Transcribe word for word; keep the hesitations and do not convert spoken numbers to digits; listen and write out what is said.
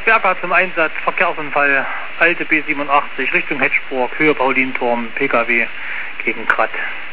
Berger zum Einsatz, Verkehrsunfall, alte B siebenundachtzig, Richtung Hetschburg, Höhe Paulinturm, P K W gegen Kratt.